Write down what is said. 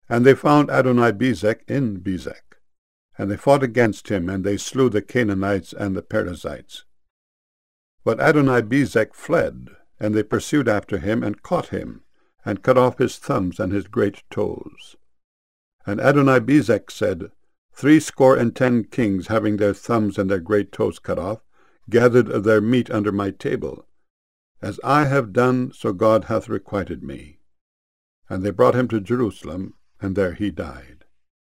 And they found Adonibezek in Bezek. And they fought against him, and they slew the Canaanites and the Perizzites. But Adonibezek fled, and they pursued after him, and caught him, and cut off his thumbs and his great toes. And Adonibezek said, 70 kings, having their thumbs and their great toes cut off, gathered of their meat under my table. As I have done, so God hath requited me. And they brought him to Jerusalem, and there he died.